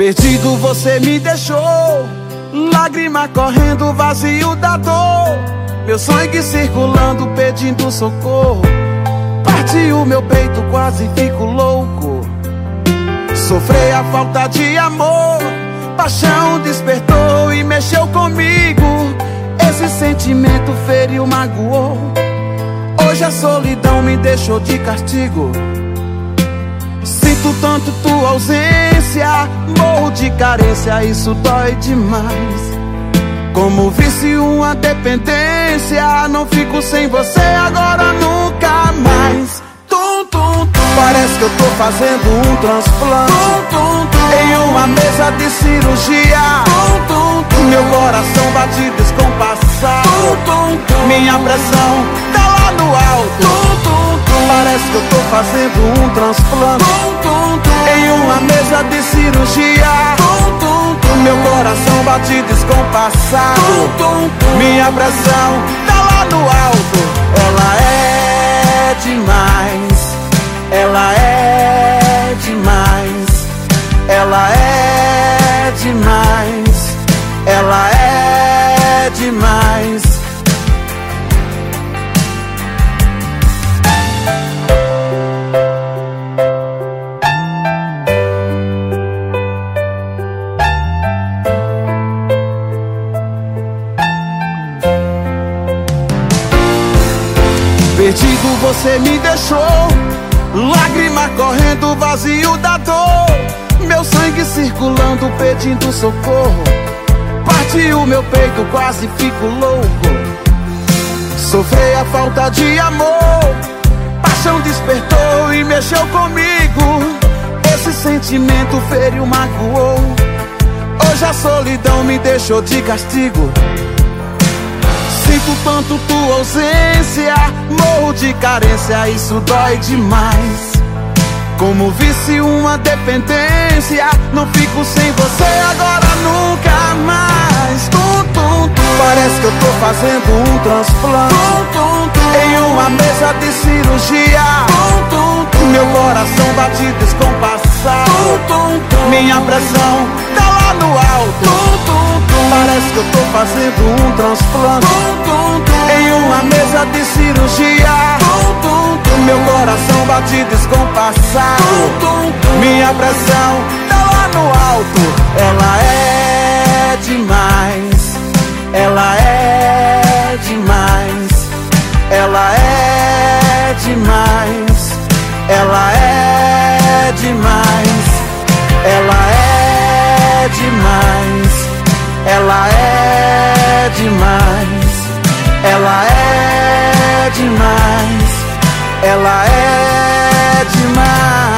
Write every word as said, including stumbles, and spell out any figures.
Perdido você me deixou, lágrima correndo, vazio da dor, meu sangue circulando pedindo socorro. Partiu meu peito, quase fico louco. Sofri a falta de amor, paixão despertou e mexeu comigo. Esse sentimento feriu, magoou. Hoje a solidão me deixou de castigo. Sinto tanto tua ausência, morro de carência, isso dói demais. Como vício, uma dependência, não fico sem você agora, nunca mais. Tum, tum, tum. Parece que eu tô fazendo um transplante tum, tum, tum. Em uma mesa de cirurgia tum, tum, tum. Meu coração bate descompassado tum, tum, tum. Minha pressão tá lá no alto tum, tum, tum. Parece que eu tô fazendo um transplante tum, tum, tum. Em uma mesa de cirurgia tum, tum, tum. Meu coração bate descompassado tum, tum, tum. Minha pressão tá lá no alto. Ela é demais, ela é demais, ela é demais, ela é demais. Perdido você me deixou, lágrima correndo, vazio da dor, meu sangue circulando pedindo socorro. Partiu meu peito, quase fico louco. Sofri a falta de amor, paixão despertou e mexeu comigo. Esse sentimento feriu, magoou. Hoje a solidão me deixou de castigo. Sinto tanto tua ausência, morro de carência, isso dói demais. Como vício, uma dependência, não fico sem você agora, nunca mais. Tum, tum, tum. Parece que eu tô fazendo um transplante tum, tum, tum. Em uma mesa de cirurgia tum, tum, tum. Meu coração bate descompassado tum, tum, tum. Minha pressão tá lá no alto tum, tum, tum. Parece que eu tô fazendo um transplante tum, tum, tum. Em uma mesa de cirurgia tum, tum, tum. Meu coração bate descompassado tum, tum, tum. Minha pressão tá lá no alto. Ela é demais, ela é demais, ela é demais, ela é demais, ela é demais, ela é demais, ela é demais, ela é demais.